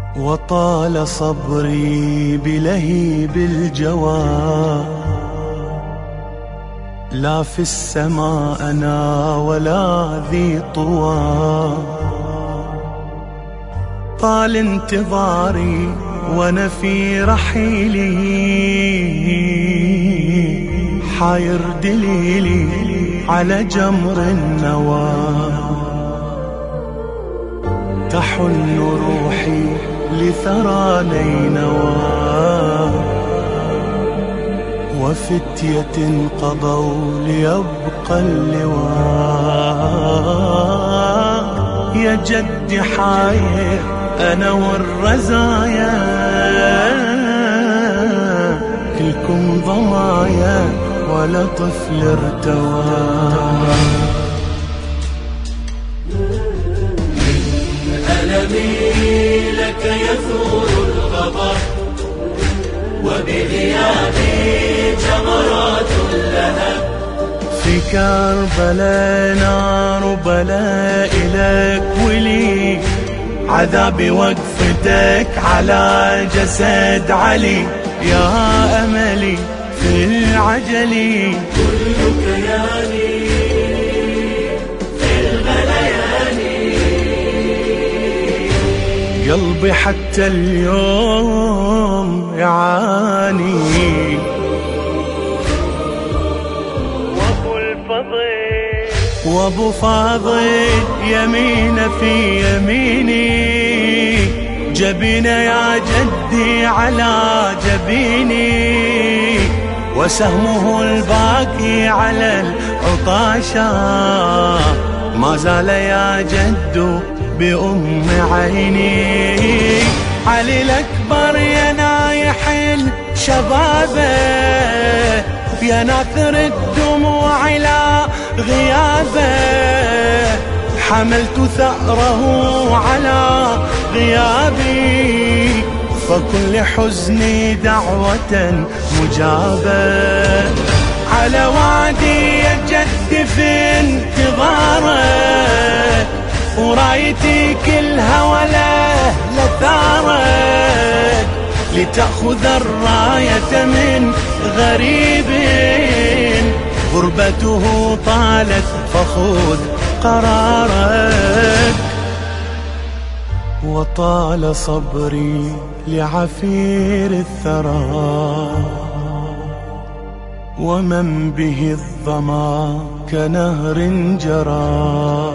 وطال صبري بلهيب الجوى، لا في السماء أنا ولا ذي طوى. طال انتظاري وانا في رحيلي، حاير دليلي على جمر النوى. تحن روحي لثرى نينوى، وفتية قضوا ليبقى اللواء. يا جد حاير أنا والرزايا، كلكم ضمايا ولا طفل ارتوى. ألمي لك يثور الغضب، وبغيابي جمرات اللهب. في كربلاء نار بلاء لك ولي، عذابي وقفتك على جسد علي. يا أملي في العجل، كل كياني في الغليان. قلبي حتى اليوم يعاني. وابو فاضل يمين في يميني، جبينه يا جدي على جبيني. وسهمه الباقي على العطاشة، ما زال يا جد بأم عيني. علي الأكبر يا نايح الشبابه، يا ناثر الدموع لا غيابه. حملت ثأره على غيابي، فكن لحزني دعوة مجابة. على وعدي يا جد في انتظارك، ورايتي كلها ولا لثارك. لتأخذ الراية من غريب، غربته طالت فخذ قرارك. وطال صبري لعفير الثرى، ومن به الظما كنهر جرى.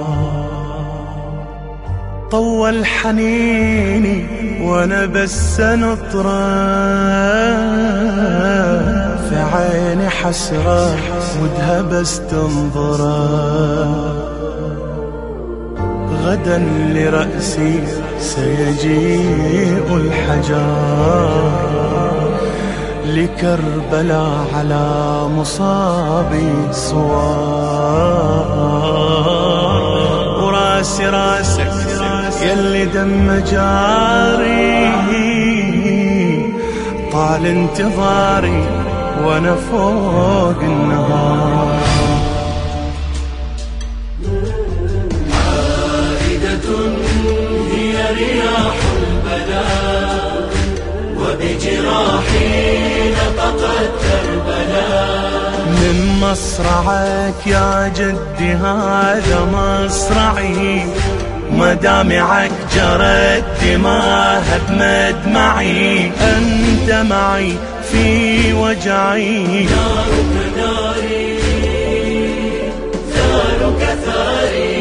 طول حنيني وانا بس نطرة، في عيني حسرة ودها بس تنظره. غدا لرأسي سيجيء الحجار، لكربلاء على مصابي صوار. وراسي راسك يلي دم جاري، طال انتظاري وانا فوق النهار. عائدة هي رياح البلاء، وبجراحي نطقت كربلاء. من مصرعك يا جدي هذا مصرعي، مدامعك جرت دماها بمدمعي. أنت معي في وجعي، نارك ناري ثارك ثاري.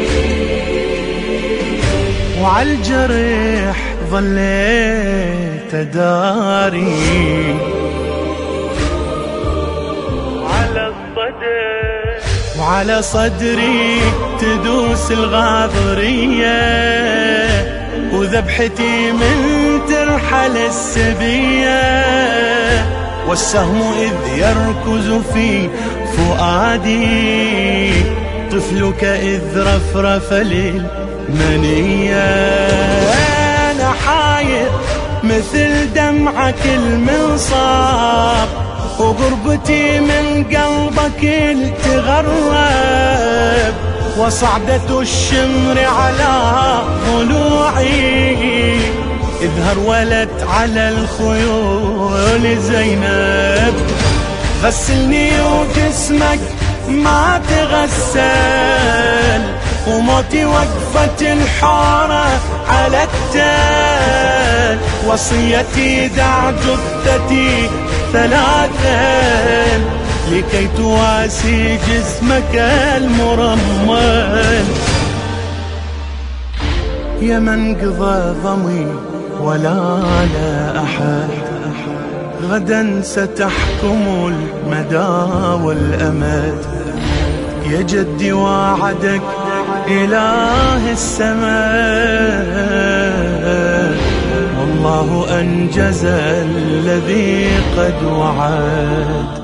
وعالجرح ظليت أداري، وعلى صدري تدوس الغاضرية. وذبحتي من ترحل السبية، والسهم إذ يركز في فؤادي. طفلك إذ رفرف للمنية. أنا حاير مثل دمعك المنصاب، وقربتي من قلبك تغرب. وصعدة الشمر على ضلوعي، اذ هرولت على الخيول زينب، غسلني وجسمك ما تغسل، وموتي وقفة الحارة على التل، وصيتي دع جثتي ثلاثا لكي تواسي جسمك المرمل. يا من قضى ضمي ولا لا أحد، غدا ستحكم المدى والأمد، يا جدي وعدك إله السماء، والله أنجز الذي قد وعد.